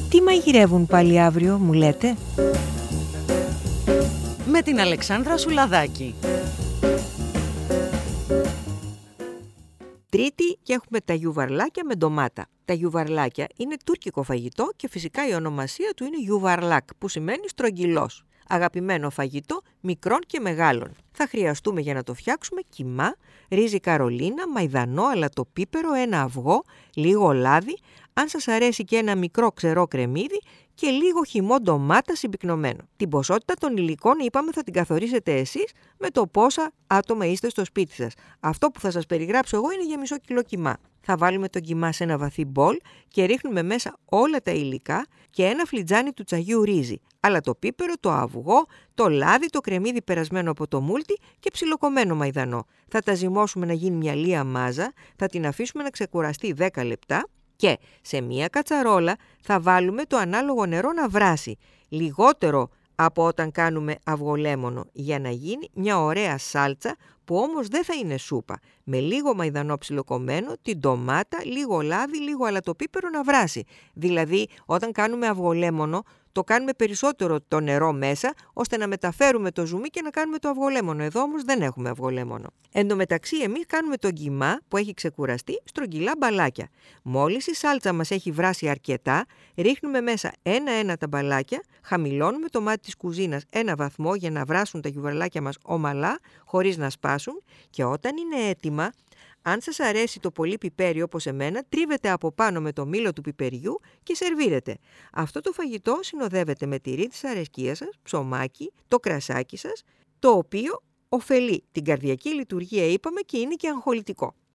Τι μαγειρεύουν πάλι αύριο, μου λέτε? Με την Αλεξάνδρα Σουλαδάκη. Τρίτη και έχουμε τα γιουβαρλάκια με ντομάτα. Τα γιουβαρλάκια είναι τουρκικό φαγητό και φυσικά η ονομασία του είναι γιουβαρλάκ, που σημαίνει στρογγυλός. Αγαπημένο φαγητό μικρών και μεγάλων. Θα χρειαστούμε για να το φτιάξουμε κιμά, ρύζι καρολίνα, μαϊδανό, αλατοπίπερο, ένα αυγό, λίγο λάδι, αν σας αρέσει και ένα μικρό ξερό κρεμμύδι και λίγο χυμό ντομάτα συμπυκνωμένο. Την ποσότητα των υλικών είπαμε θα την καθορίσετε εσείς με το πόσα άτομα είστε στο σπίτι σας. Αυτό που θα σας περιγράψω εγώ είναι για μισό κιλό κιμά. Θα βάλουμε το κιμά σε ένα βαθύ μπολ και ρίχνουμε μέσα όλα τα υλικά και ένα φλιτζάνι του τσαγιού ρύζι, αλατοπίπερο, το αυγό, το λάδι, το κρεμμύδι περασμένο από το μούλτι και ψιλοκομμένο μαϊδανό. Θα τα ζυμώσουμε να γίνει μια λία μάζα, θα την αφήσουμε να ξεκουραστεί 10 λεπτά και σε μια κατσαρόλα θα βάλουμε το ανάλογο νερό να βράσει, λιγότερο από όταν κάνουμε αυγολέμονο, για να γίνει μια ωραία σάλτσα που όμως δεν θα είναι σούπα, με λίγο μαϊδανό ψιλοκομμένο, την ντομάτα, λίγο λάδι, λίγο αλατοπίπερο να βράσει. Δηλαδή όταν κάνουμε αυγολέμονο το κάνουμε περισσότερο το νερό μέσα, ώστε να μεταφέρουμε το ζουμί και να κάνουμε το αυγολέμονο. Εδώ όμως δεν έχουμε αυγολέμονο. Εν τω μεταξύ εμείς κάνουμε τον κιμά που έχει ξεκουραστεί στρογγυλά μπαλάκια. Μόλις η σάλτσα μας έχει βράσει αρκετά, ρίχνουμε μέσα ένα-ένα τα μπαλάκια, χαμηλώνουμε το μάτι της κουζίνας ένα βαθμό για να βράσουν τα γιουβαρλάκια μας ομαλά, χωρίς να σπάσουν, και όταν είναι έτοιμα, αν σας αρέσει το πολύ πιπέρι όπως εμένα, τρίβετε από πάνω με το μήλο του πιπεριού και σερβίρετε. Αυτό το φαγητό συνοδεύεται με τυρί της αρεσκίας σας, ψωμάκι, το κρασάκι σας, το οποίο ωφελεί την καρδιακή λειτουργία είπαμε και είναι και αγχολητικό.